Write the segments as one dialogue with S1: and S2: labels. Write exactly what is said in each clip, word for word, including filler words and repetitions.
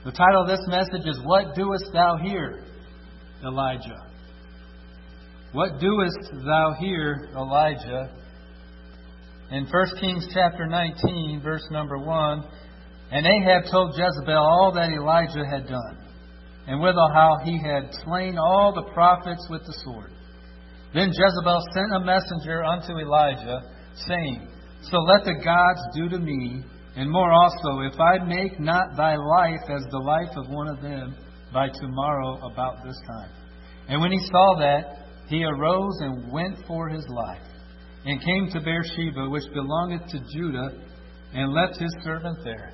S1: The title of this message is, What Doest Thou Here, Elijah? What doest thou here, Elijah? In First Kings chapter nineteen, verse number one, And Ahab told Jezebel all that Elijah had done, and withal how he had slain all the prophets with the sword. Then Jezebel sent a messenger unto Elijah, saying, So let the gods do to me, and more also, if I make not thy life as the life of one of them by tomorrow about this time. And when he saw that, he arose and went for his life, and came to Beersheba, which belongeth to Judah, and left his servant there.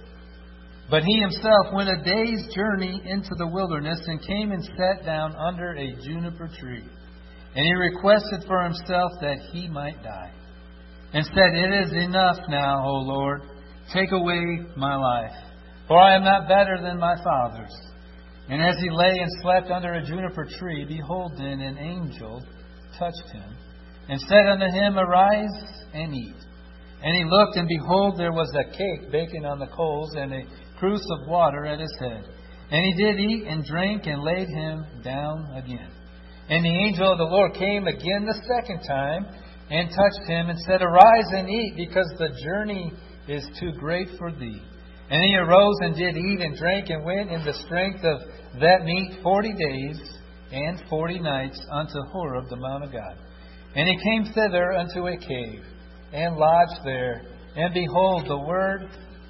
S1: But he himself went a day's journey into the wilderness, and came and sat down under a juniper tree. And he requested for himself that he might die, and said, It is enough now, O Lord, take away my life, for I am not better than my fathers. And as he lay and slept under a juniper tree, behold, then an angel touched him, and said unto him, Arise and eat. And he looked, and behold, there was a cake baking on the coals, and a cruse of water at his head. And he did eat and drank, and laid him down again. And the angel of the Lord came again the second time, and touched him, and said, Arise and eat, because the journey is too great for thee. And he arose and did eat and drank, and went in the strength of that meat forty days and forty nights unto Horeb, the mount of God. And he came thither unto a cave, and lodged there. And behold, the word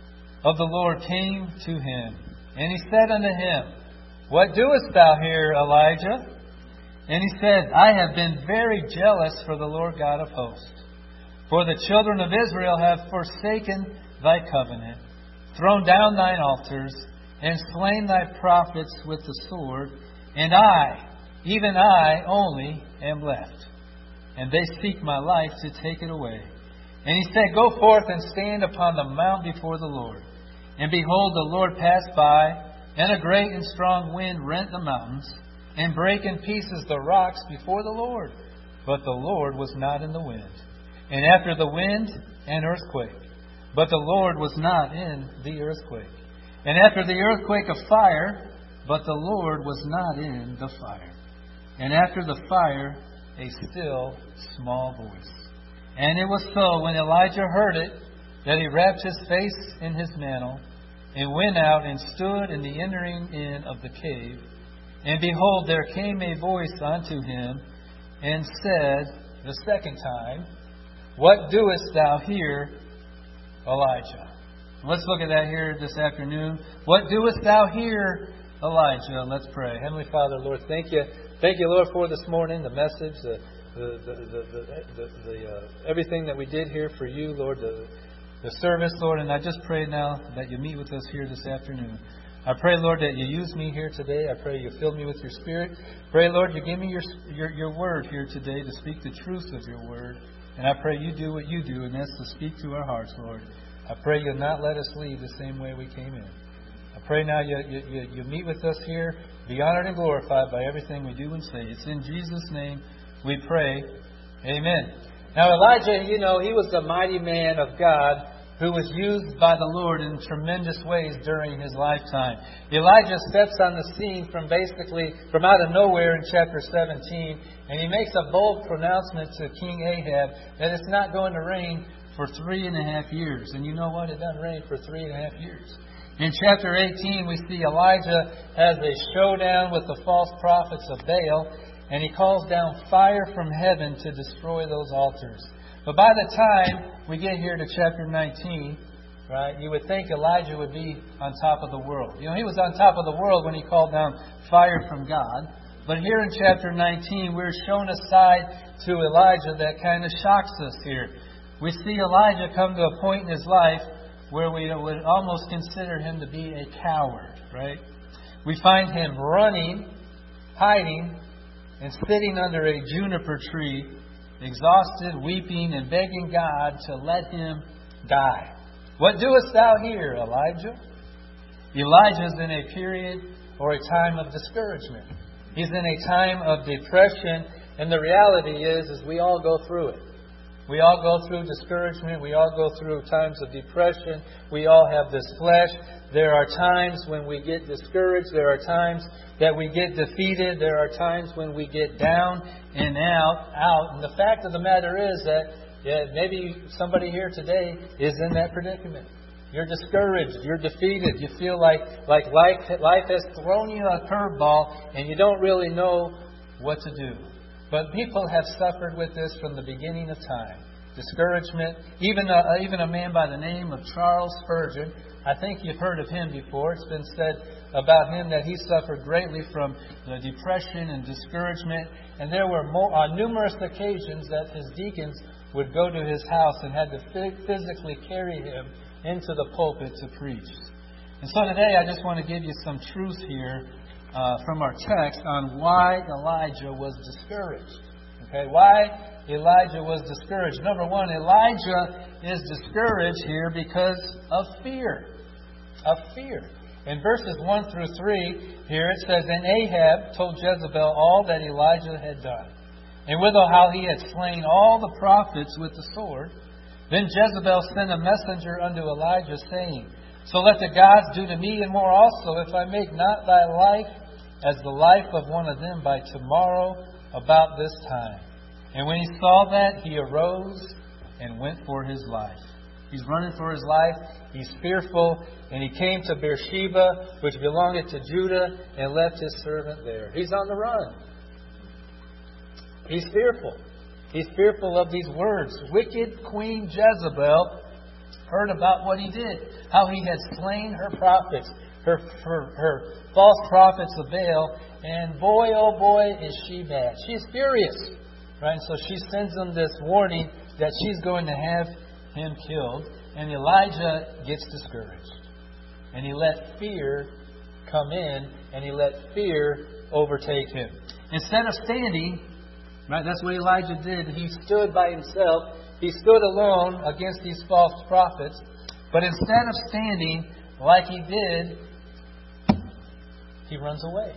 S1: of the Lord came to him. And he said unto him, What doest thou here, Elijah? And he said, I have been very jealous for the Lord God of hosts. For the children of Israel have forsaken thy covenant, thrown down thine altars, and slain thy prophets with the sword. And I, even I only, am left. And they seek my life to take it away. And he said, Go forth and stand upon the mount before the Lord. And behold, the Lord passed by, and a great and strong wind rent the mountains, and brake in pieces the rocks before the Lord. But the Lord was not in the wind. And after the wind, an earthquake. But the Lord was not in the earthquake. And after the earthquake, a fire. But the Lord was not in the fire. And after the fire, a still small voice. And it was so, when Elijah heard it, that he wrapped his face in his mantle, and went out and stood in the entering in of the cave. And behold, there came a voice unto him, and said the second time, What doest thou here, Elijah? Let's look at that here this afternoon. What doest thou here, Elijah? Let's pray. Heavenly Father, Lord, thank you. Thank you, Lord, for this morning, the message, the the the the, the, the, the uh, everything that we did here for you, Lord, the the service, Lord. And I just pray now that you meet with us here this afternoon. I pray, Lord, that you use me here today. I pray you fill me with your Spirit. Pray, Lord, you give me your your, your word here today to speak the truth of your word. And I pray you do what you do, and that's to speak to our hearts, Lord. I pray you'll not let us leave the same way we came in. I pray now you, you, you meet with us here, be honored and glorified by everything we do and say. It's in Jesus' name we pray. Amen. Now Elijah, you know, he was the mighty man of God who was used by the Lord in tremendous ways during his lifetime. Elijah steps on the scene from basically from out of nowhere in chapter seventeen, and he makes a bold pronouncement to King Ahab that it's not going to rain for three and a half years. And you know what? It doesn't rain for three and a half years. In chapter eighteen, we see Elijah has a showdown with the false prophets of Baal, and he calls down fire from heaven to destroy those altars. But by the time we get here to chapter nineteen, right, you would think Elijah would be on top of the world. You know, he was on top of the world when he called down fire from God. But here in chapter nineteen, we're shown a side to Elijah that kind of shocks us here. We see Elijah come to a point in his life where we would almost consider him to be a coward, right? We find him running, hiding, and sitting under a juniper tree, exhausted, weeping, and begging God to let him die. What doest thou here, Elijah? Elijah's in a period or a time of discouragement. He's in a time of depression, and the reality is, is we all go through it. We all go through discouragement. We all go through times of depression. We all have this flesh. There are times when we get discouraged. There are times that we get defeated. There are times when we get down and out. out. And the fact of the matter is that yeah, maybe somebody here today is in that predicament. You're discouraged. You're defeated. You feel like, like life, life has thrown you a curveball and you don't really know what to do. But people have suffered with this from the beginning of time. Discouragement. Even a, even a man by the name of Charles Spurgeon, I think you've heard of him before. It's been said about him that he suffered greatly from the depression and discouragement. And there were more, on numerous occasions that his deacons would go to his house and had to physically carry him into the pulpit to preach. And so today I just want to give you some truth here uh, from our text on why Elijah was discouraged. Okay, why Elijah was discouraged. Number one, Elijah is discouraged here because of fear. Of fear. In verses one through three, here it says, And Ahab told Jezebel all that Elijah had done, and withal how he had slain all the prophets with the sword. Then Jezebel sent a messenger unto Elijah, saying, So let the gods do to me and more also, if I make not thy life as the life of one of them by tomorrow about this time. And when he saw that, he arose and went for his life. He's running for his life. He's fearful. And he came to Beersheba, which belonged to Judah, and left his servant there. He's on the run. He's fearful. He's fearful of these words. Wicked Queen Jezebel heard about what he did. How he had slain her prophets, her, her, her false prophets of Baal. And boy, oh boy, is she mad. She's furious. Right? So she sends him this warning that she's going to have him killed. And Elijah gets discouraged. And he let fear come in. And he let fear overtake him. Instead of standing... Right, that's what Elijah did. He stood by himself. He stood alone against these false prophets. But instead of standing like he did, he runs away.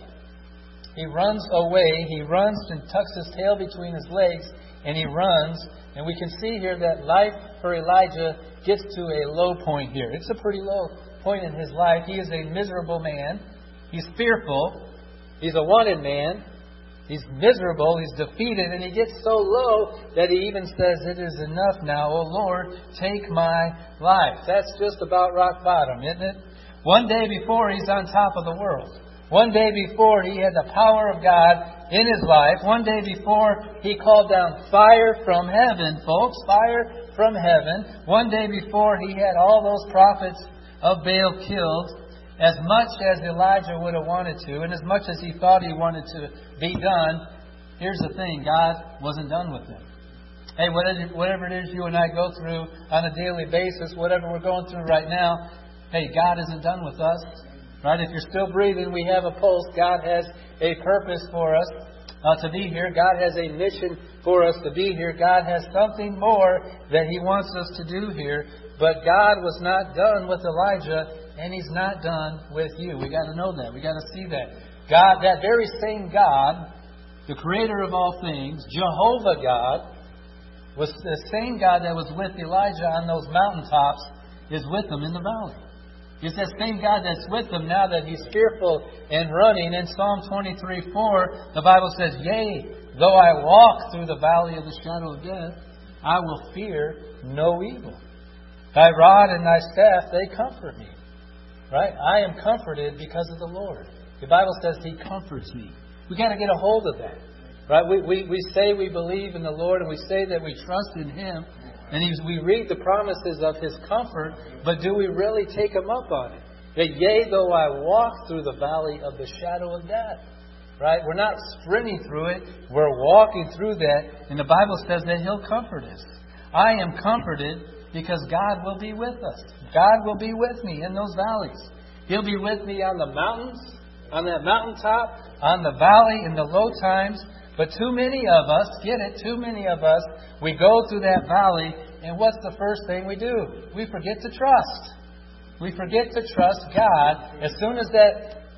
S1: He runs away. He runs and tucks his tail between his legs, and he runs. And we can see here that life for Elijah gets to a low point here. It's a pretty low point in his life. He is a miserable man. He's fearful. He's a wanted man. He's miserable, he's defeated, and he gets so low that he even says, It is enough now, O Lord, take my life. That's just about rock bottom, isn't it? One day before, he's on top of the world. One day before, he had the power of God in his life. One day before, he called down fire from heaven, folks, fire from heaven. One day before, he had all those prophets of Baal killed. As much as Elijah would have wanted to, and as much as he thought he wanted to be done, here's the thing, God wasn't done with him. Hey, whatever it is you and I go through on a daily basis, whatever we're going through right now, hey, God isn't done with us. Right? If you're still breathing, we have a pulse. God has a purpose for us uh, to be here. God has a mission for us to be here. God has something more that He wants us to do here. But God was not done with Elijah. And He's not done with you. We got to know that. We got to see that. God, that very same God, the Creator of all things, Jehovah God, was the same God that was with Elijah on those mountaintops, is with him in the valley. It's that same God that's with him now that he's fearful and running. In Psalm twenty-three four, the Bible says, Yea, though I walk through the valley of the shadow of death, I will fear no evil. Thy rod and thy staff, they comfort me. Right? I am comforted because of the Lord. The Bible says He comforts me. We've got to get a hold of that. Right? We, we, we say we believe in the Lord and we say that we trust in Him. And he's, we read the promises of His comfort, but do we really take Him up on it? That yea, though I walk through the valley of the shadow of death. Right? We're not sprinting through it. We're walking through that. And the Bible says that He'll comfort us. I am comforted because God will be with us. God will be with me in those valleys. He'll be with me on the mountains, on that mountaintop, on the valley, in the low times. But too many of us, get it, too many of us, we go through that valley, and what's the first thing we do? We forget to trust. We forget to trust God. As soon as that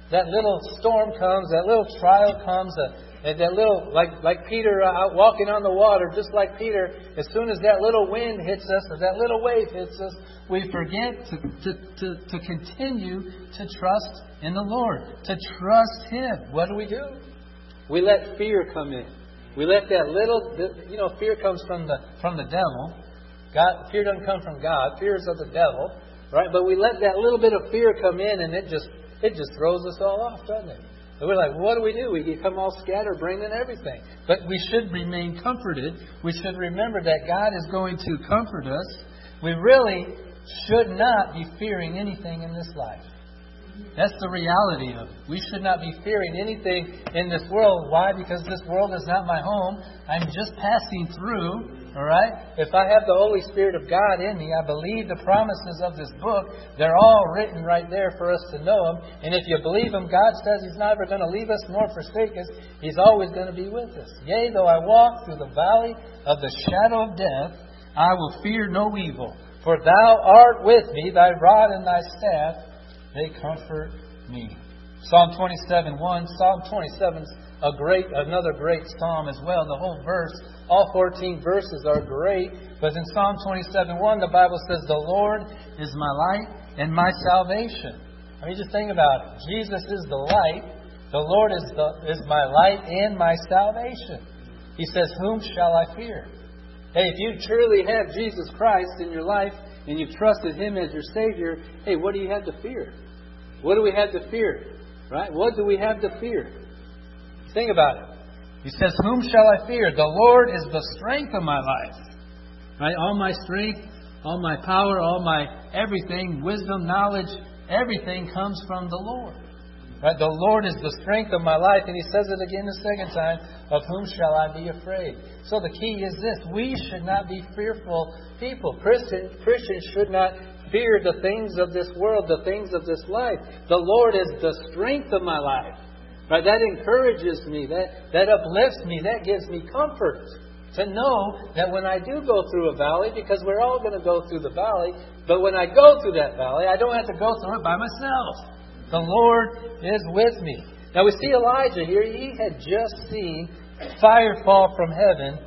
S1: that little storm comes, that little trial comes, uh, and that little, like like Peter uh, out walking on the water, just like Peter, as soon as that little wind hits us, or that little wave hits us, we forget to, to, to, to continue to trust in the Lord, to trust Him. What do we do? We let fear come in. We let that little, you know, fear comes from the from the devil. God, fear doesn't come from God. Fear is of the devil, right? But we let that little bit of fear come in, and it just it just throws us all off, doesn't it? And we're like, what do we do? We become all scatterbrained and everything. But we should remain comforted. We should remember that God is going to comfort us. We really should not be fearing anything in this life. That's the reality of it. We should not be fearing anything in this world. Why? Because this world is not my home. I'm just passing through. All right? If I have the Holy Spirit of God in me, I believe the promises of this book. They're all written right there for us to know them. And if you believe them, God says He's never going to leave us nor forsake us. He's always going to be with us. Yea, though I walk through the valley of the shadow of death, I will fear no evil. For Thou art with me, Thy rod and Thy staff, they comfort me. Psalm twenty-seven one. Psalm twenty-seven is a great, another great psalm as well. The whole verse, all fourteen verses are great. But in Psalm twenty-seven one, the Bible says, the Lord is my light and my salvation. I mean, just think about it. Jesus is the light. The Lord is, the, is my light and my salvation. He says, whom shall I fear? Hey, if you truly have Jesus Christ in your life, and you trusted Him as your Savior, hey, what do you have to fear? What do we have to fear? Right? What do we have to fear? Think about it. He says, whom shall I fear? The Lord is the strength of my life. Right? All my strength, all my power, all my everything, wisdom, knowledge, everything comes from the Lord. Right? The Lord is the strength of my life. And He says it again the second time, of whom shall I be afraid? So the key is this. We should not be fearful people. Christians, Christians should not fear the things of this world, the things of this life. The Lord is the strength of my life. Right? That encourages me. That, that uplifts me. That gives me comfort. To know that when I do go through a valley, because we're all going to go through the valley, but when I go through that valley, I don't have to go through it by myself. The Lord is with me. Now we see Elijah here. He had just seen fire fall from heaven,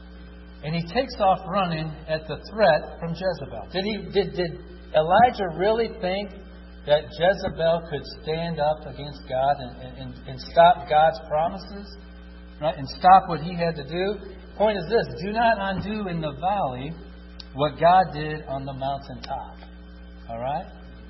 S1: and he takes off running at the threat from Jezebel. Did he? Did, did Elijah really think that Jezebel could stand up against God and, and, and stop God's promises? Right? And stop what he had to do? Point is this. Do not undo in the valley what God did on the mountaintop. All right?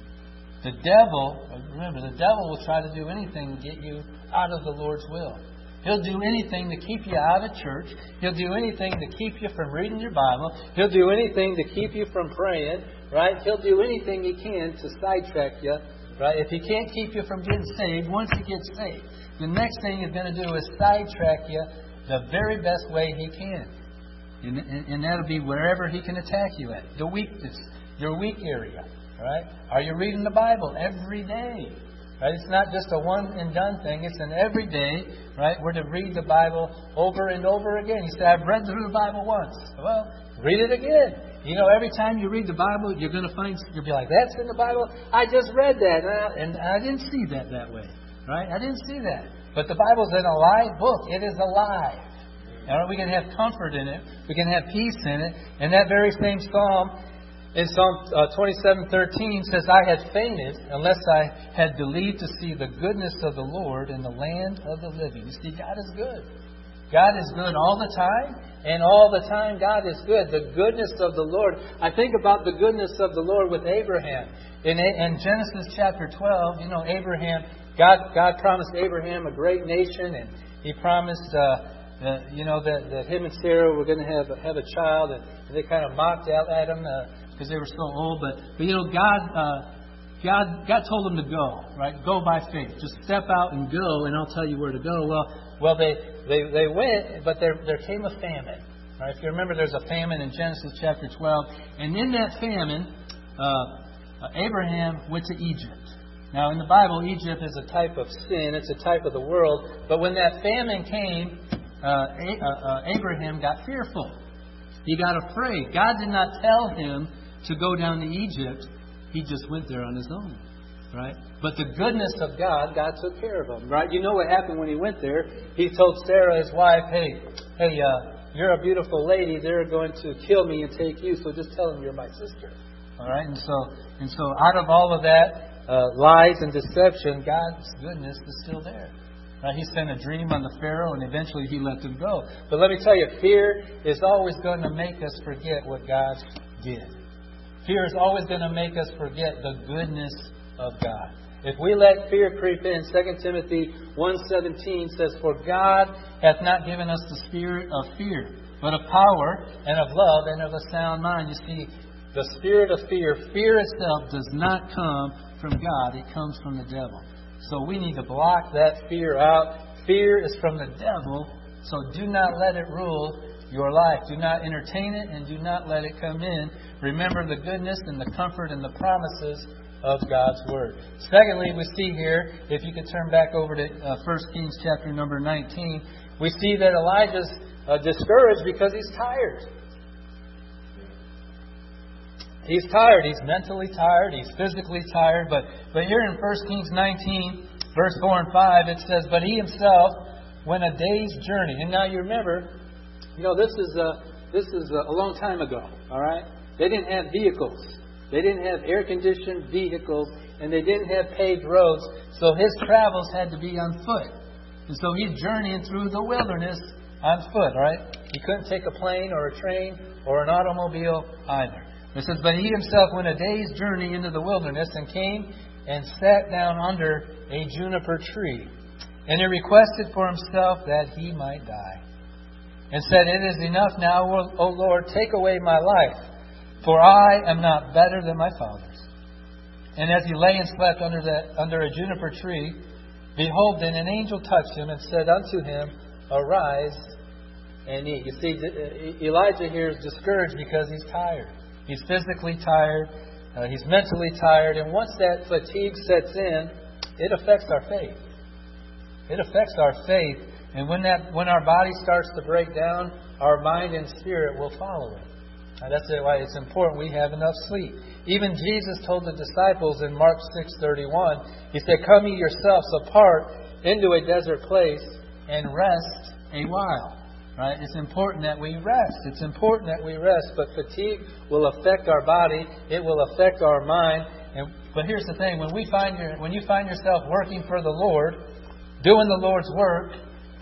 S1: The devil, remember, the devil will try to do anything to get you out of the Lord's will. He'll do anything to keep you out of church. He'll do anything to keep you from reading your Bible. He'll do anything to keep you from praying, right? He'll do anything he can to sidetrack you, right? If he can't keep you from getting saved, once you get saved, the next thing he's going to do is sidetrack you the very best way he can. And, and, and that'll be wherever he can attack you at. The weakness, your weak area. Right? Are you reading the Bible every day? Right? It's not just a one and done thing. It's an everyday. Right? We're to read the Bible over and over again. He said, I've read through the Bible once. Well, read it again. You know, every time you read the Bible, you're going to find, you'll be like, that's in the Bible? I just read that. And I, and I didn't see that that way. Right? I didn't see that. But the Bible's an alive book. It is alive. All right? We can have comfort in it. We can have peace in it. And that very same psalm, in Psalm uh, twenty-seven thirteen says, I had fainted unless I had believed to see the goodness of the Lord in the land of the living. You see, God is good. God is good all the time, and all the time God is good. The goodness of the Lord. I think about the goodness of the Lord with Abraham. In, in Genesis chapter twelve, you know, Abraham, God, God promised Abraham a great nation, and He promised, uh, uh, you know, that, that him and Sarah were going to have, have a child, and they kind of mocked at, at him. Uh, because they were so old, but, but you know, God, uh, God, God told them to go, right? Go by faith. Just step out and go, and I'll tell you where to go. Well, well, they they, they went, but there there came a famine. Right? If you remember, there's a famine in Genesis chapter twelve, and in that famine, uh, uh, Abraham went to Egypt. Now, in the Bible, Egypt is a type of sin; it's a type of the world. But when that famine came, uh, a- uh, uh, Abraham got fearful. He got afraid. God did not tell him to go down to Egypt. He just went there on his own. Right? But the goodness of God, God took care of him. Right? You know what happened when he went there? He told Sarah, his wife, hey, hey, uh, you're a beautiful lady. They're going to kill me and take you, so just tell them you're my sister. All right? And so, and so out of all of that, uh, lies and deception, God's goodness is still there. Right? He sent a dream on the Pharaoh, and eventually he let them go. But let me tell you, fear is always going to make us forget what God did. Fear is always going to make us forget the goodness of God. If we let fear creep in, Second Timothy one seventeen says, "For God hath not given us the spirit of fear, but of power and of love and of a sound mind." You see, the spirit of fear, fear itself does not come from God. It comes from the devil. So we need to block that fear out. Fear is from the devil, so do not let it rule your life. Do not entertain it and do not let it come in. Remember the goodness and the comfort and the promises of God's Word. Secondly, we see here, if you could turn back over to uh, First Kings chapter number nineteen, we see that Elijah's uh, discouraged because he's tired. He's tired. He's mentally tired. He's physically tired. But but here in First Kings nineteen, verse four and five, it says, "But he himself went a day's journey." And now you remember, you know, this is a, this is a long time ago, all right? They didn't have vehicles. They didn't have air-conditioned vehicles, and they didn't have paved roads, so his travels had to be on foot. And so he's journeying through the wilderness on foot, right? He couldn't take a plane or a train or an automobile either. It says, "But he himself went a day's journey into the wilderness and came and sat down under a juniper tree. And he requested for himself that he might die. And said, 'It is enough now, O Lord, take away my life, for I am not better than my fathers.' And as he lay and slept under that under a juniper tree, behold, then an angel touched him and said unto him, 'Arise and eat.'" You see, Elijah here is discouraged because he's tired. He's physically tired. Uh, he's mentally tired. And once that fatigue sets in, it affects our faith. It affects our faith. And when that when our body starts to break down, our mind and spirit will follow it. Now, that's why it's important we have enough sleep. Even Jesus told the disciples in Mark six thirty-one, He said, "Come ye yourselves apart into a desert place and rest a while." Right? It's important that we rest. It's important that we rest. But fatigue will affect our body. It will affect our mind. And but here's the thing: when we find your, when you find yourself working for the Lord, doing the Lord's work,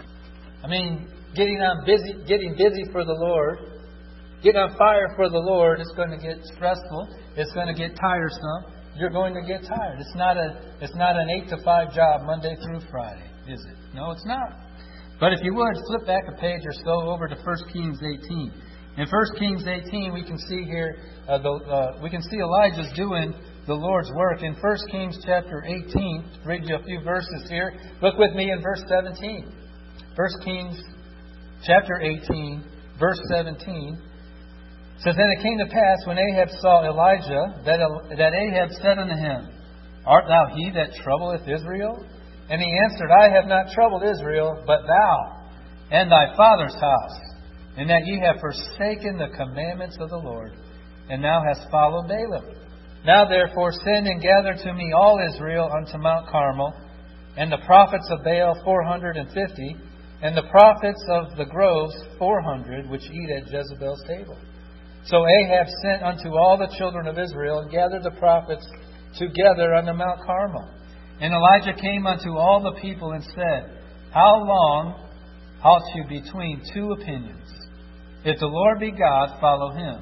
S1: I mean, getting on busy, getting busy for the Lord, getting on fire for the Lord, it's going to get stressful. It's going to get tiresome. You're going to get tired. It's not a, it's not an eight to five job Monday through Friday, is it? No, it's not. But if you would, flip back a page or so over to First Kings eighteen. In First Kings eighteen, we can see here, uh, the, uh, we can see Elijah's doing the Lord's work. In First Kings chapter eighteen, read you a few verses here. Look with me in verse seventeen. First Kings chapter eighteen, verse seventeen. It says, "And it came to pass, when Ahab saw Elijah, that, that Ahab said unto him, Art thou he that troubleth Israel? And he answered, I have not troubled Israel, but thou, and thy father's house, and that ye have forsaken the commandments of the Lord, and thou hast followed Balaam. Now therefore send and gather to me all Israel unto Mount Carmel, and the prophets of Baal four hundred and fifty, and the prophets of the groves four hundred, which eat at Jezebel's table. So Ahab sent unto all the children of Israel, and gathered the prophets together unto Mount Carmel. And Elijah came unto all the people and said, How long halt you between two opinions? If the Lord be God, follow him.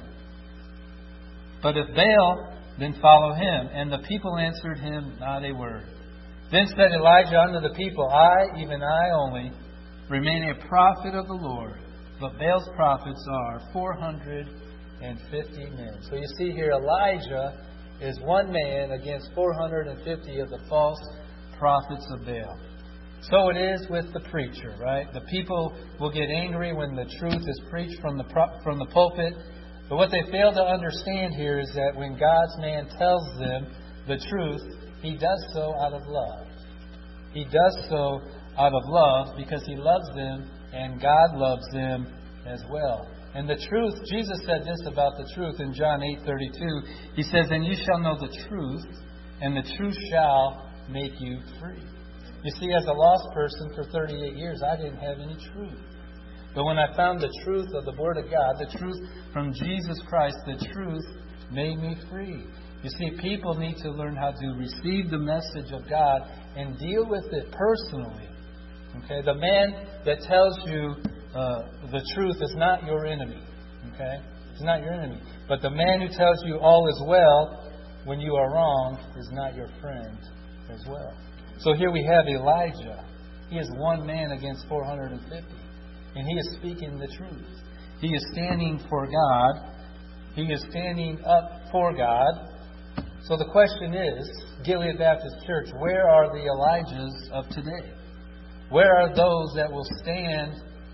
S1: But if Baal, then follow him. And the people answered him not a word. Then said Elijah unto the people, I, even I only, remain a prophet of the Lord, but Baal's prophets are four hundred and fifty men. So you see here, Elijah is one man against four hundred and fifty of the false prophets of Baal. So it is with the preacher, right? The people will get angry when the truth is preached from the from the pulpit. But what they fail to understand here is that when God's man tells them the truth, he does so out of love. He does so out of love because he loves them and God loves them as well. And the truth, Jesus said this about the truth in John eight thirty-two. He says, And you shall know the truth, and the truth shall make you free. You see, as a lost person for thirty-eight years, I didn't have any truth. But when I found the truth of the Word of God, the truth from Jesus Christ, the truth made me free. You see, people need to learn how to receive the message of God and deal with it personally. Okay, the man that tells you uh, the truth is not your enemy. Okay, it's not your enemy. But the man who tells you all is well when you are wrong is not your friend as well. So here we have Elijah. He is one man against four hundred fifty. And he is speaking the truth. He is standing for God. He is standing up for God. So the question is, Gilead Baptist Church, where are the Elijahs of today? Where are those that will stand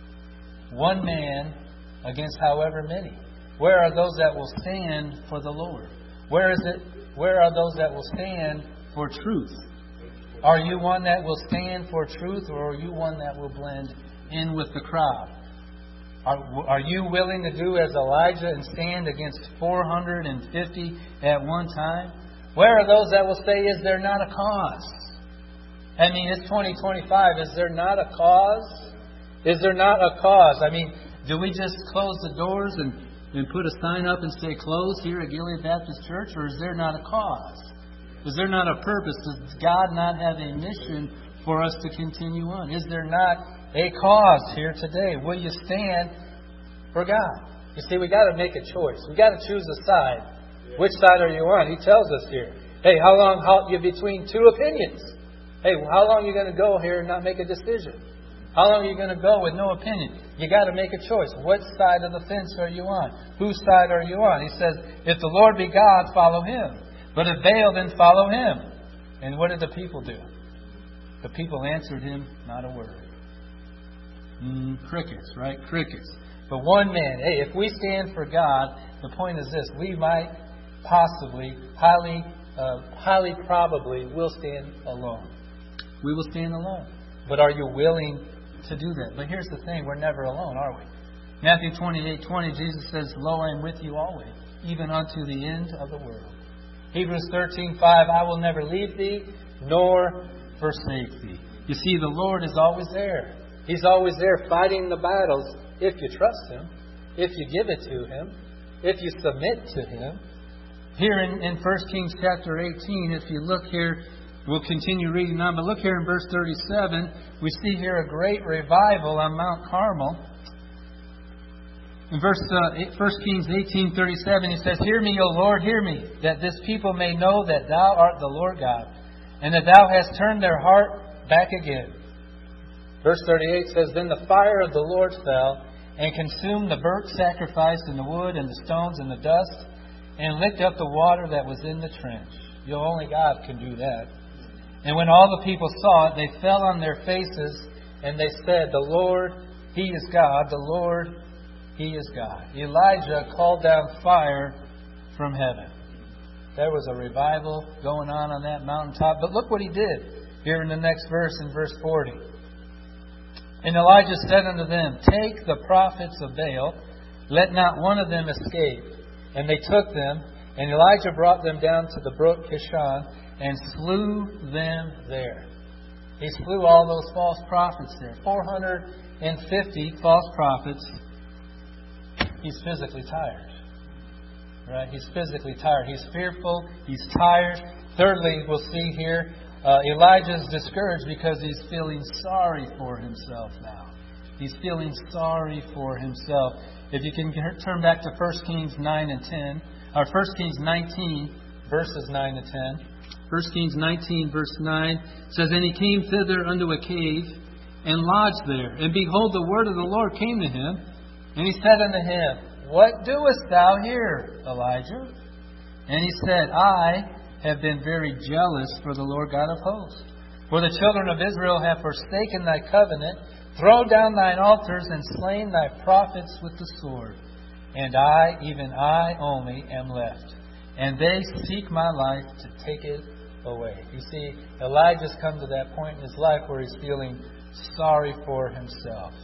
S1: one man against however many? Where are those that will stand for the Lord? Where is it? Where are those that will stand for truth? Are you one that will stand for truth, or are you one that will blend in with the crowd? Are, are you willing to do as Elijah and stand against four hundred fifty at one time? Where are those that will say, is there not a cause? I mean, it's twenty twenty-five. Is there not a cause? Is there not a cause? I mean, do we just close the doors and, and put a sign up and say close here at Gilead Baptist Church? Or is there not a cause? Is there not a purpose? Does God not have a mission for us to continue on? Is there not a cause here today? Will you stand for God? You see, we got to make a choice. We got to choose a side. Which side are you on? He tells us here. Hey, how long how you between two opinions? Hey, how long are you going to go here and not make a decision? How long are you going to go with no opinion? You got to make a choice. What side of the fence are you on? Whose side are you on? He says, if the Lord be God, follow Him. But if Baal, then follow him. And what did the people do? The people answered him not a word. Mm, crickets, right? Crickets. But one man, hey, if we stand for God, the point is this: we might possibly, highly, uh, highly probably, will stand alone. We will stand alone. But are you willing to do that? But here's the thing: we're never alone, are we? Matthew twenty-eight twenty, Jesus says, "Lo, I am with you always, even unto the end of the world." Hebrews thirteen five, "I will never leave thee, nor forsake thee." You see, the Lord is always there. He's always there fighting the battles if you trust Him, if you give it to Him, if you submit to Him. Here in, in First Kings chapter eighteen, if you look here, we'll continue reading on, but look here in verse thirty-seven, we see here a great revival on Mount Carmel. In verse uh, First Kings eighteen thirty-seven, he says, "Hear me, O Lord, hear me, that this people may know that Thou art the Lord God, and that Thou hast turned their heart back again." Verse thirty-eight says, "Then the fire of the Lord fell, and consumed the burnt sacrifice, and the wood, and the stones, and the dust, and licked up the water that was in the trench." You know, only God can do that. "And when all the people saw it, they fell on their faces, and they said, The Lord, He is God, the Lord, He is God." Elijah called down fire from heaven. There was a revival going on on that mountaintop. But look what he did here in the next verse, in verse forty. "And Elijah said unto them, Take the prophets of Baal, let not one of them escape. And they took them, and Elijah brought them down to the brook Kishon, and slew them there." He slew all those false prophets there. four hundred fifty false prophets. He's physically tired. Right? He's physically tired. He's fearful. He's tired. Thirdly, we'll see here, uh, Elijah's discouraged because he's feeling sorry for himself now. He's feeling sorry for himself. If you can turn back to First Kings nine and ten, or First Kings nineteen, verses nine to ten. First Kings nineteen, verse nine says, "And he came thither unto a cave, and lodged there. And behold, the word of the Lord came to him. And he said unto him, What doest thou here, Elijah? And he said, I have been very jealous for the Lord God of hosts. For the children of Israel have forsaken thy covenant, thrown down thine altars, and slain thy prophets with the sword. And I, even I only, am left. And they seek my life to take it away." You see, Elijah's come to that point in his life where he's feeling sorry for himself.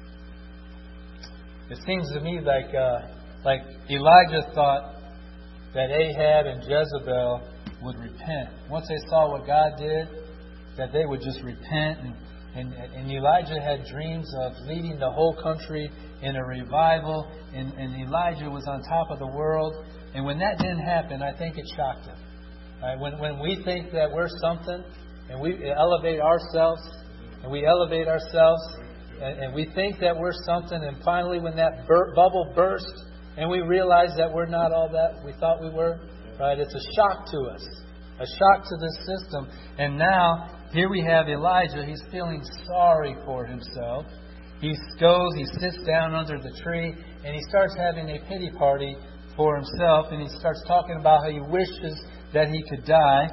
S1: It seems to me like uh, like Elijah thought that Ahab and Jezebel would repent. Once they saw what God did, that they would just repent. And, and, and Elijah had dreams of leading the whole country in a revival. And, and Elijah was on top of the world. And when that didn't happen, I think it shocked him. Right? When, when we think that we're something and we elevate ourselves, and we elevate ourselves, and, and we think that we're something, and finally when that bur- bubble bursts, and we realize that we're not all that we thought we were, right? It's a shock to us. A shock to this system. And now, here we have Elijah. He's feeling sorry for himself. He goes, he sits down under the tree, and he starts having a pity party for himself. And he starts talking about how he wishes that he could die.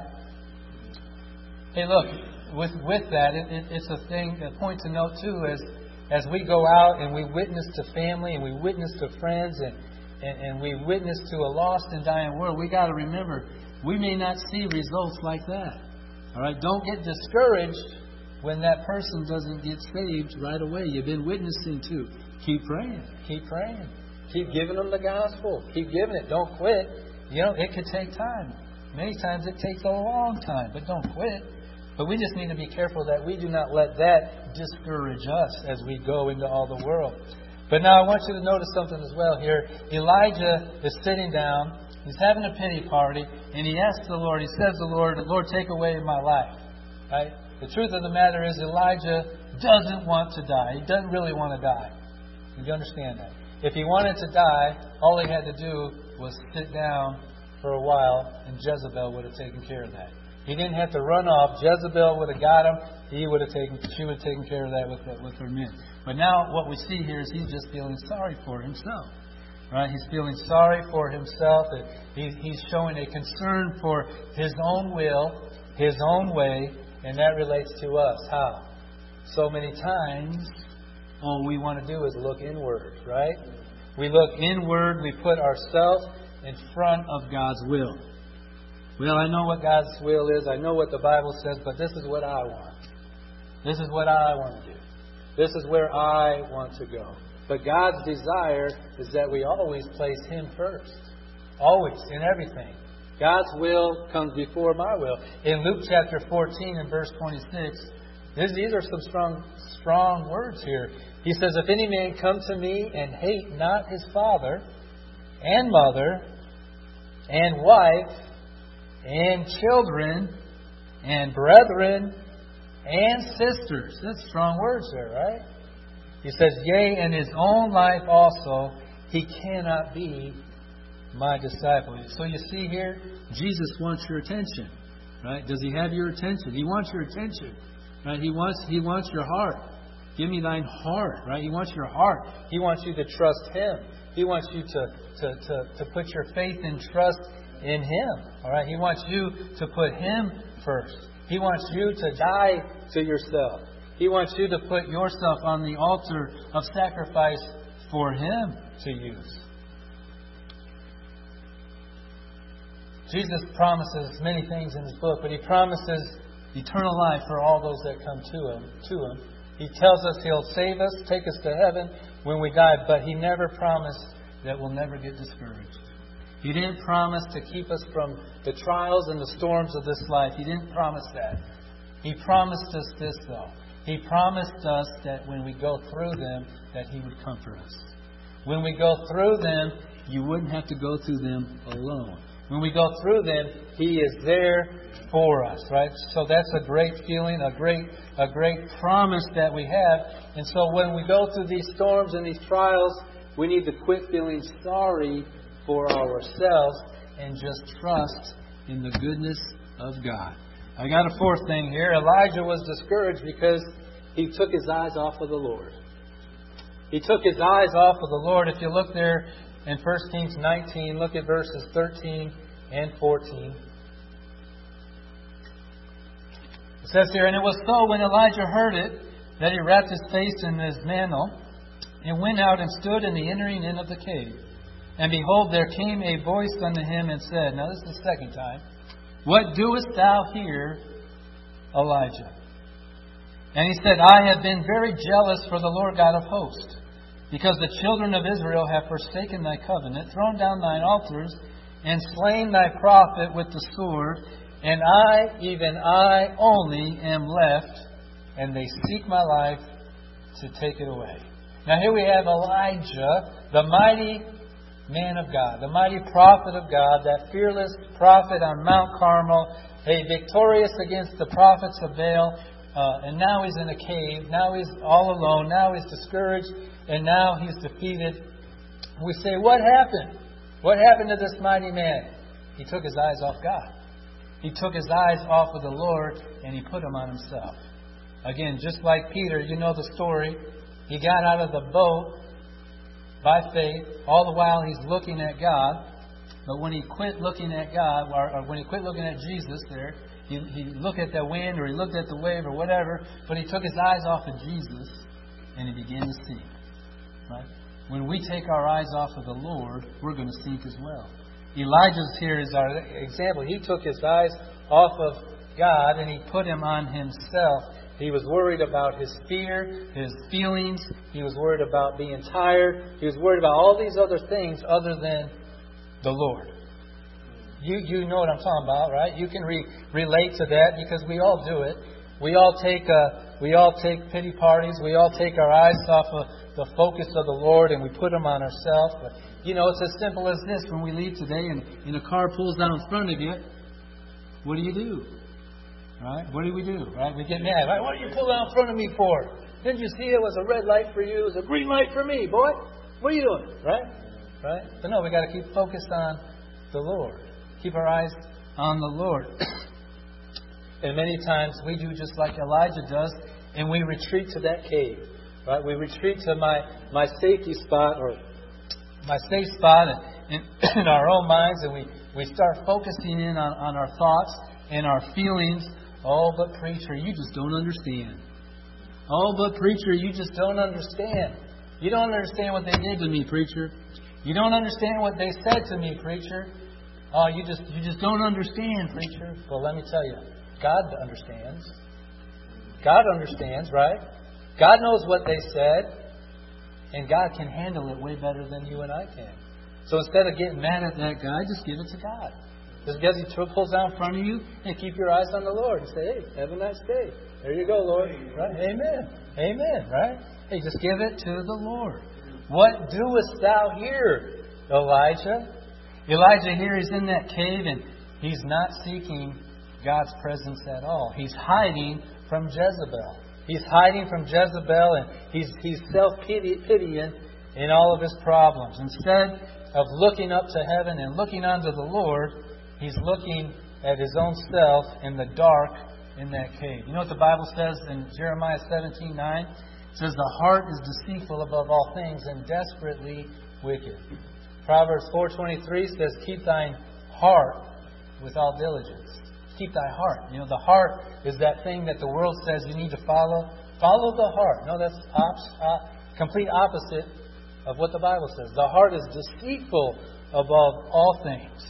S1: Hey, look, with with that, it, it, it's a thing, a point to note too, as as we go out and we witness to family and we witness to friends and, and, and we witness to a lost and dying world, we got to remember, we may not see results like that. All right, don't get discouraged when that person doesn't get saved right away. You've been witnessing to. Keep praying. Keep praying. Keep giving them the gospel. Keep giving it. Don't quit. You know, it could take time. Many times it takes a long time, but don't quit. But we just need to be careful that we do not let that discourage us as we go into all the world. But now I want you to notice something as well here. Elijah is sitting down. He's having a pity party. And he asks the Lord, he says to the Lord, Lord, take away my life. Right? The truth of the matter is Elijah doesn't want to die. He doesn't really want to die. Do you understand that? If he wanted to die, all he had to do was sit down for a while, and Jezebel would have taken care of that. He didn't have to run off. Jezebel would have got him. He would have taken. She would have taken care of that with with her men. But now what we see here is he's just feeling sorry for himself. Right? He's feeling sorry for himself. He, he's showing a concern for his own will, his own way, and that relates to us. How? So many times, all we want to do is look inward. Right? We look inward. We put ourselves in front of God's will. Well, I know what God's will is. I know what the Bible says, but this is what I want. This is what I want to do. This is where I want to go. But God's desire is that we always place Him first. Always, in everything. God's will comes before my will. In Luke chapter fourteen and verse twenty-six, this, these are some strong, strong words here. He says, if any man come to me and hate not his father and mother and wife and children and brethren and sisters. That's strong words there, right? He says, yea, and his own life also, he cannot be my disciple. So you see here, Jesus wants your attention. Right? Does He have your attention? He wants your attention. Right? He wants He wants your heart. Give me thine heart. Right? He wants your heart. He wants you to trust Him. He wants you to, to, to, to put your faith and trust in Him. All right? He wants you to put Him first. He wants you to die to yourself. He wants you to put yourself on the altar of sacrifice for Him to use. Jesus promises many things in His book, but He promises eternal life for all those that come to Him. To Him. He tells us He'll save us, take us to heaven when we die, but He never promised that we'll never get discouraged. He didn't promise to keep us from the trials and the storms of this life. He didn't promise that. He promised us this, though. He promised us that when we go through them, that He would comfort us. When we go through them, you wouldn't have to go through them alone. When we go through them, He is there for us, right? So that's a great feeling, a great, a great promise that we have. And so when we go through these storms and these trials, we need to quit feeling sorry for ourselves and just trust in the goodness of God. I got a fourth thing here. Elijah was discouraged because he took his eyes off of the Lord. He took his eyes off of the Lord. If you look there in First Kings nineteen, look at verses thirteen and fourteen. It says here, and it was so when Elijah heard it, that he wrapped his face in his mantle, and went out and stood in the entering in of the cave. And behold, there came a voice unto him and said, now this is the second time, what doest thou here, Elijah? And he said, I have been very jealous for the Lord God of hosts, because the children of Israel have forsaken thy covenant, thrown down thine altars, and slain thy prophet with the sword, and I, even I only, am left, and they seek my life to take it away. Now here we have Elijah, the mighty man of God, the mighty prophet of God, that fearless prophet on Mount Carmel, a victorious against the prophets of Baal, uh, and now he's in a cave, now he's all alone, now he's discouraged, and now he's defeated. We say, what happened? What happened to this mighty man? He took his eyes off God. He took his eyes off of the Lord, and he put them on himself. Again, just like Peter, you know the story. He got out of the boat by faith. All the while he's looking at God. But when he quit looking at God, or, or when he quit looking at Jesus there, he, he looked at the wind or he looked at the wave or whatever, but he took his eyes off of Jesus and he began to sink. Right? When we take our eyes off of the Lord, we're going to sink as well. Elijah's here is our example. He took his eyes off of God and he put them on himself. He was worried about his fear, his feelings. He was worried about being tired. He was worried about all these other things other than the Lord. You you know what I'm talking about, right? You can re- relate to that because we all do it. We all take uh, we all take pity parties. We all take our eyes off of the focus of the Lord and we put them on ourselves. But you know, it's as simple as this. When we leave today and, and a car pulls down in front of you, what do you do? Right? What do we do? Right? We get mad. Right? What did you pull down in front of me for? Didn't you see it was a red light for you? It was a green light for me, boy. What are you doing? Right? Right? But no, we got to keep focused on the Lord. Keep our eyes on the Lord. And many times we do just like Elijah does, and we retreat to that cave. Right? We retreat to my, my safety spot or my safe spot in, in, in our own minds, and we, we start focusing in on, on our thoughts and our feelings. Oh, but preacher, you just don't understand. Oh, but preacher, you just don't understand. You don't understand what they did to me, preacher. You don't understand what they said to me, preacher. Oh, you just you just don't understand, preacher. Well, let me tell you, God understands. God understands, right? God knows what they said, and God can handle it way better than you and I can. So instead of getting mad at that guy, just give it to God. Just because he pulls down in front of you, and keep your eyes on the Lord and say, hey, have a nice day. There you go, Lord. Right? Amen. Amen. Right? Hey, just give it to the Lord. What doest thou here, Elijah? Elijah here is in that cave and he's not seeking God's presence at all. He's hiding from Jezebel. He's hiding from Jezebel and he's, he's self-pitying in all of his problems. Instead of looking up to heaven and looking unto the Lord, he's looking at his own self in the dark in that cave. You know what the Bible says in Jeremiah seventeen nine? It says, the heart is deceitful above all things and desperately wicked. Proverbs four twenty-three says, keep thine heart with all diligence. Keep thy heart. You know, the heart is that thing that the world says you need to follow. Follow the heart. No, that's op- uh, complete opposite of what the Bible says. The heart is deceitful above all things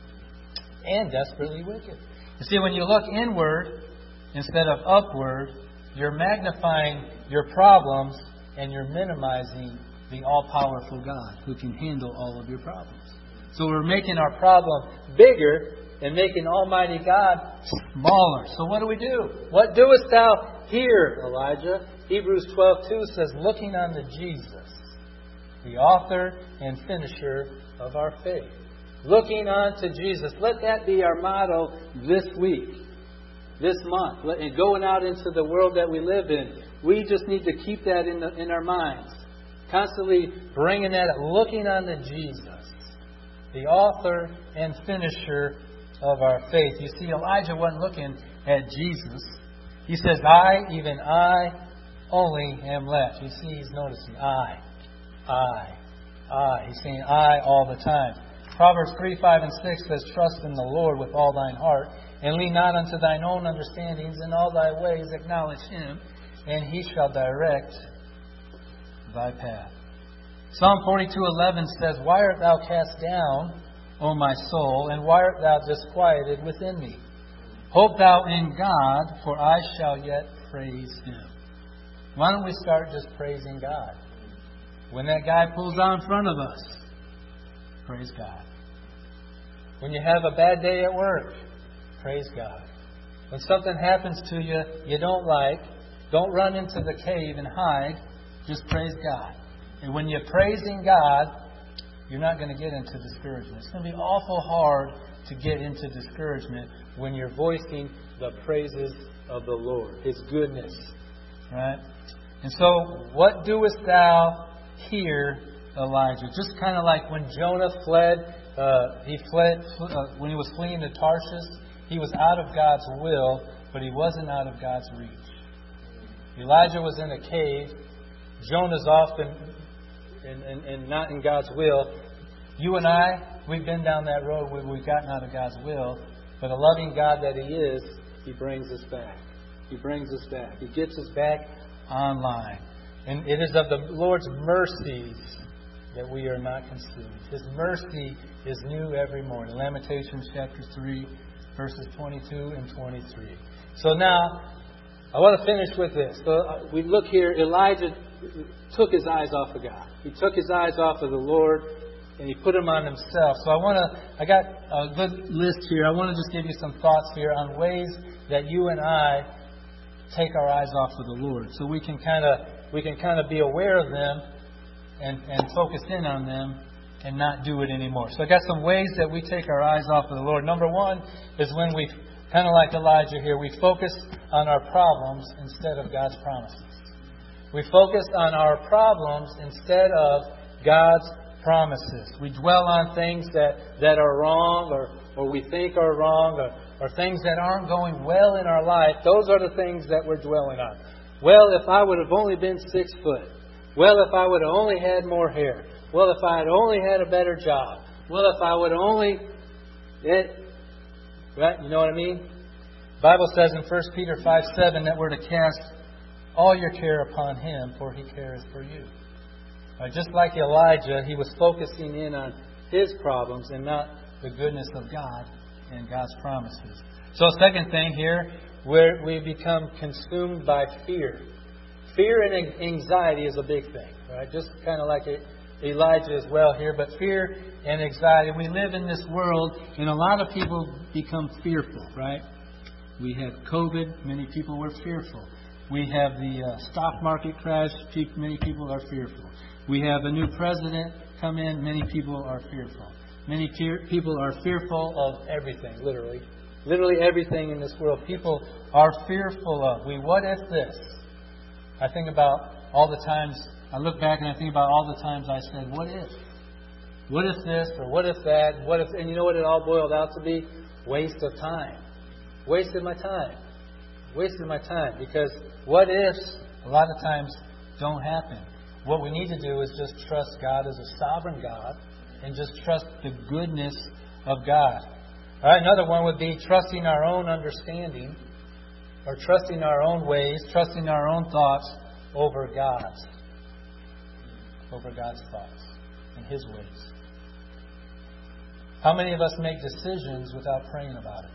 S1: and desperately wicked. You see, when you look inward instead of upward, you're magnifying your problems and you're minimizing the all-powerful God who can handle all of your problems. So we're making our problem bigger and making Almighty God smaller. So what do we do? What doest thou here, Elijah? Hebrews twelve two says, looking unto Jesus, the author and finisher of our faith. Looking unto Jesus. Let that be our motto this week, this month, and going out into the world that we live in. We just need to keep that in, the, in our minds. Constantly bringing that up, looking unto Jesus, the author and finisher of our faith. You see, Elijah wasn't looking at Jesus. He says, I, even I, only am left. You see, he's noticing, I, I, I. He's saying I all the time. Proverbs three, five, and six says, trust in the Lord with all thine heart, and lean not unto thine own understandings. In all thy ways acknowledge him, and he shall direct thy path. Psalm forty-two eleven says, why art thou cast down, O my soul, and why art thou disquieted within me? Hope thou in God, for I shall yet praise him. Why don't we start just praising God? When that guy pulls out in front of us, praise God. When you have a bad day at work, praise God. When something happens to you you don't like, don't run into the cave and hide. Just praise God. And when you're praising God, you're not going to get into discouragement. It's going to be awful hard to get into discouragement when you're voicing the praises of the Lord, His goodness. Right? And so, what doest thou here, Elijah? Just kind of like when Jonah fled, uh, he fled uh, when he was fleeing to Tarshish. He was out of God's will, but he wasn't out of God's reach. Elijah was in a cave. Jonah's off and, and, and, and not in God's will. You and I, we've been down that road where we've gotten out of God's will. But a loving God that He is, He brings us back. He brings us back. He gets us back online. And it is of the Lord's mercies that we are not consumed. His mercy is new every morning. Lamentations chapter three, verses twenty-two and twenty-three. So now, I want to finish with this. So we look here, Elijah took his eyes off of God. He took his eyes off of the Lord and he put them on himself. So I want to, I got a good list here. I want to just give you some thoughts here on ways that you and I take our eyes off of the Lord. So we can kind of, we can kind of be aware of them and, and focus in on them and not do it anymore. So I got some ways that we take our eyes off of the Lord. Number one is when we, kind of like Elijah here, we focus on our problems instead of God's promises. We focus on our problems instead of God's promises. We dwell on things that, that are wrong or, or we think are wrong or, or things that aren't going well in our life. Those are the things that we're dwelling on. Well, if I would have only been six foot. Well, if I would have only had more hair. Well, if I had only had a better job. Well, if I would only... It, right? You know what I mean? The Bible says in First Peter five seven that we're to cast all your care upon Him, for He cares for you. Uh, just like Elijah, he was focusing in on his problems and not the goodness of God and God's promises. So, second thing here, where we become consumed by fear. Fear and anxiety is a big thing, right? Just kind of like Elijah as well here, but fear and anxiety. We live in this world, and a lot of people become fearful, right? We had COVID, many people were fearful. We have the uh, stock market crash, many people are fearful. We have a new president come in, many people are fearful. Many fear, people are fearful of everything, literally. Literally everything in this world, people are fearful of. We what if this? I think about all the times, I look back and I think about all the times I said, what if? What if this or what if that? What if? And you know what it all boiled out to be? Waste of time. Wasted my time. Wasted my time. Because what ifs, a lot of times, don't happen. What we need to do is just trust God as a sovereign God and just trust the goodness of God. All right, another one would be trusting our own understanding or trusting our own ways, trusting our own thoughts over God's. Over God's thoughts and His ways. How many of us make decisions without praying about it?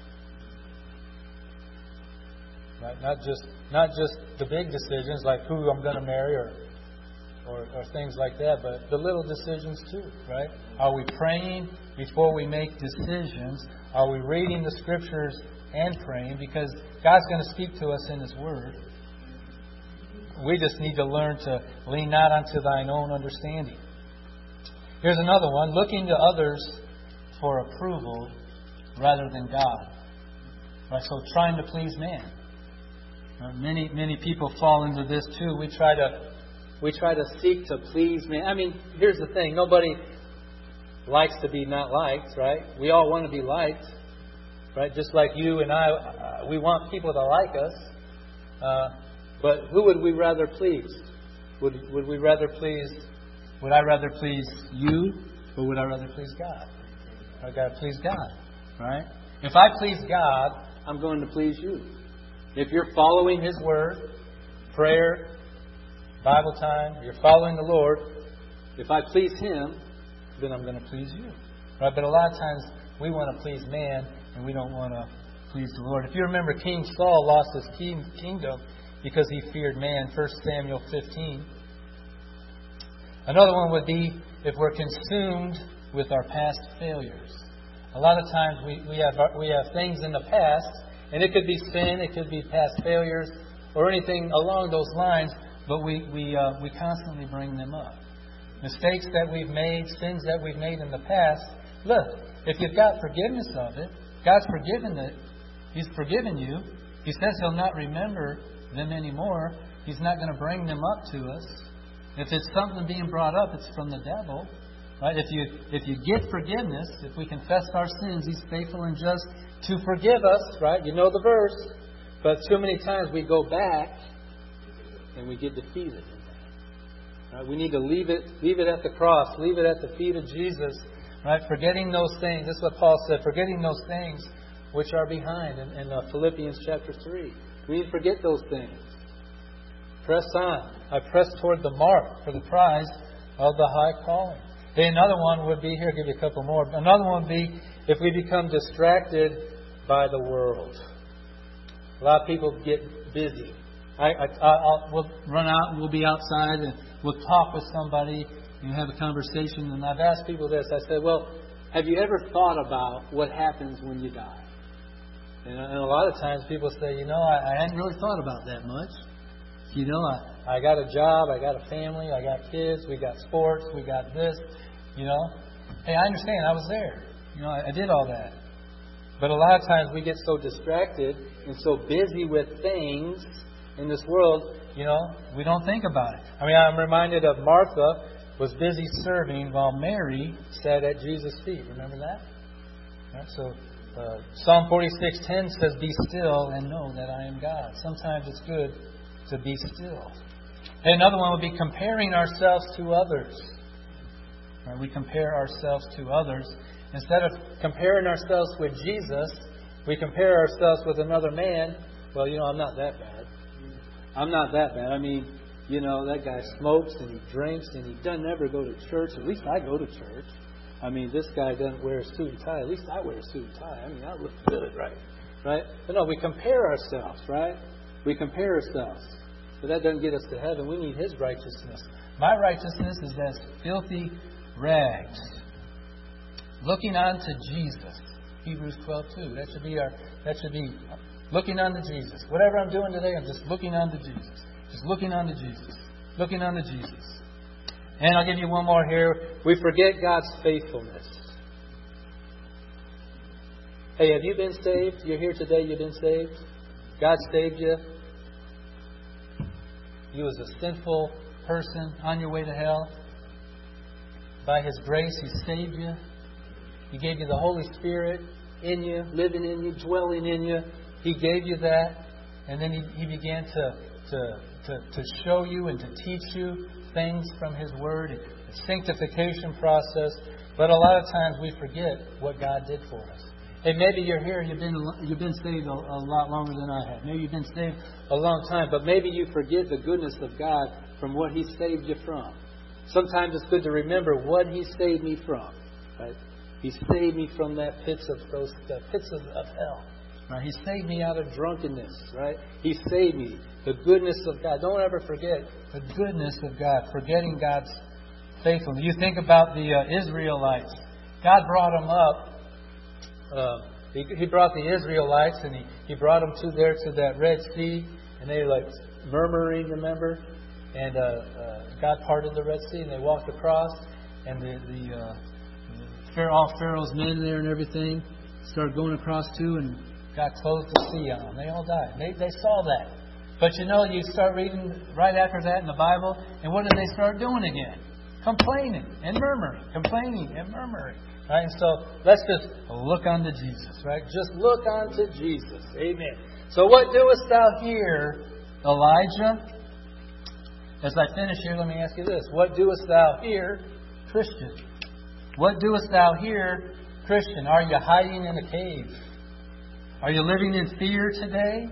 S1: Right? Not just not just the big decisions like who I'm going to marry or, or or things like that, but the little decisions too, right? Are we praying before we make decisions? Are we reading the Scriptures and praying? Because God's going to speak to us in His Word. We just need to learn to lean not unto thine own understanding. Here's another one. Looking to others for approval rather than God. Right? So trying to please man. Uh, many many people fall into this too. We try to we try to seek to please man. I mean, here's the thing. Nobody likes to be not liked, right? We all want to be liked, right? Just like you and I, uh, we want people to like us. Uh, but who would we rather please? Would would we rather please? Would I rather please you, or would I rather please God? I got to please God, right? If I please God, I'm going to please you. If you're following His Word, prayer, Bible time, you're following the Lord, if I please Him, then I'm going to please you. Right? But a lot of times we want to please man and we don't want to please the Lord. If you remember, King Saul lost his king, kingdom because he feared man. First Samuel fifteen. Another one would be if we're consumed with our past failures. A lot of times we, we have we have things in the past, and it could be sin, it could be past failures, or anything along those lines, but we we uh, we constantly bring them up. Mistakes that we've made, sins that we've made in the past. Look, if you've got forgiveness of it, God's forgiven it. He's forgiven you. He says He'll not remember them anymore. He's not going to bring them up to us. If it's something being brought up, it's from the devil. Right? If you if you get forgiveness, if we confess our sins, He's faithful and just to forgive us. Right? You know the verse. But too many times we go back and we get defeated. Right? We need to leave it leave it at the cross, leave it at the feet of Jesus. Right? Forgetting those things. This is what Paul said. Forgetting those things which are behind in, in uh, Philippians chapter three. We need to forget those things. Press on. I press toward the mark for the prize of the high calling. Hey, another one would be, here, I'll give you a couple more. Another one would be if we become distracted by the world. A lot of people get busy. I, I, I'll, we'll run out and we'll be outside and we'll talk with somebody and have a conversation. And I've asked people this. I said, well, have you ever thought about what happens when you die? And, and a lot of times people say, you know, I, I hadn't really thought about that much. You know, I, I got a job, I got a family, I got kids, we got sports, we got this, you know. Hey, I understand, I was there. You know, I, I did all that. But a lot of times we get so distracted and so busy with things in this world, you know, we don't think about it. I mean, I'm reminded of Martha was busy serving while Mary sat at Jesus' feet. Remember that? Right, so uh, Psalm forty-six ten says, "Be still and know that I am God." Sometimes it's good to be still. And another one would be comparing ourselves to others. Right? We compare ourselves to others. Instead of comparing ourselves with Jesus, we compare ourselves with another man. Well, you know, I'm not that bad. I'm not that bad. I mean, you know, that guy smokes and he drinks and he doesn't ever go to church. At least I go to church. I mean, this guy doesn't wear a suit and tie. At least I wear a suit and tie. I mean, I look good, right? Right? But no, we compare ourselves, right? We compare ourselves. But that doesn't get us to heaven. We need His righteousness. My righteousness is as filthy rags. Looking on to Jesus. Hebrews twelve two. That should be our that should be looking on to Jesus. Whatever I'm doing today, I'm just looking on to Jesus. Just looking on to Jesus. Looking on to Jesus. And I'll give you one more here. We forget God's faithfulness. Hey, have you been saved? You're here today, you've been saved? God saved you. You was a sinful person on your way to hell. By His grace, He saved you. He gave you the Holy Spirit in you, living in you, dwelling in you. He gave you that. And then He, he began to, to, to, to show you and to teach you things from His Word. A sanctification process. But a lot of times we forget what God did for us. Hey, maybe you're here, you've been you've been saved a, a lot longer than I have. Maybe you've been saved a long time, but maybe you forget the goodness of God from what He saved you from. Sometimes it's good to remember what He saved me from. Right? He saved me from that pits of those the pits of, of hell. Right? He saved me out of drunkenness. Right? He saved me. The goodness of God. Don't ever forget the goodness of God. Forgetting God's faithfulness. You think about the uh, Israelites. God brought them up. Uh, he, he brought the Israelites and he, he brought them to there to that Red Sea, and they were like murmuring, remember? And uh, uh, God parted the Red Sea and they walked across, and the, the, uh, the all Pharaoh's men there and everything started going across too, and God closed the sea on them. They all died. They, they saw that. But you know, you start reading right after that in the Bible, and what did they start doing again? Complaining and murmuring, complaining and murmuring. Right? And so let's just look unto Jesus, right? Just look unto Jesus. Amen. So what doest thou here, Elijah? As I finish here, let me ask you this. What doest thou here, Christian? What doest thou here, Christian? Are you hiding in a cave? Are you living in fear today?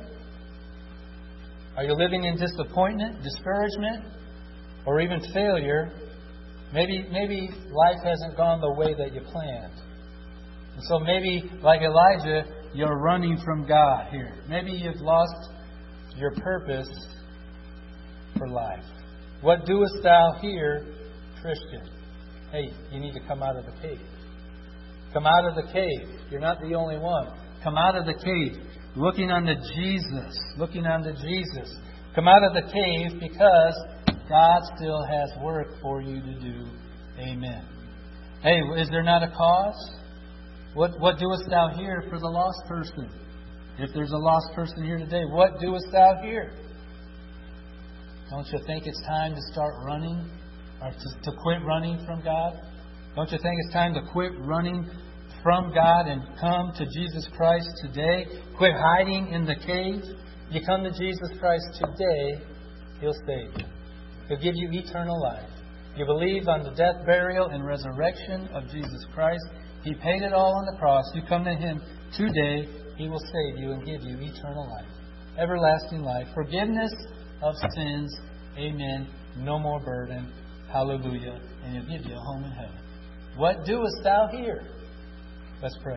S1: Are you living in disappointment, discouragement, or even failure? Maybe maybe life hasn't gone the way that you planned. And so maybe, like Elijah, you're running from God here. Maybe you've lost your purpose for life. What doest thou here, Christian? Hey, you need to come out of the cave. Come out of the cave. You're not the only one. Come out of the cave, looking unto Jesus. Looking unto Jesus. Come out of the cave because God still has work for you to do. Amen. Hey, is there not a cause? What, what doest thou here for the lost person? If there's a lost person here today, what doest thou here? Don't you think it's time to start running? Or to, to quit running from God? Don't you think it's time to quit running from God and come to Jesus Christ today? Quit hiding in the cave. You come to Jesus Christ today, He'll save you. He'll give you eternal life. You believe on the death, burial, and resurrection of Jesus Christ. He paid it all on the cross. You come to Him today, He will save you and give you eternal life. Everlasting life. Forgiveness of sins. Amen. No more burden. Hallelujah. And He'll give you a home in heaven. What doest thou here? Let's pray.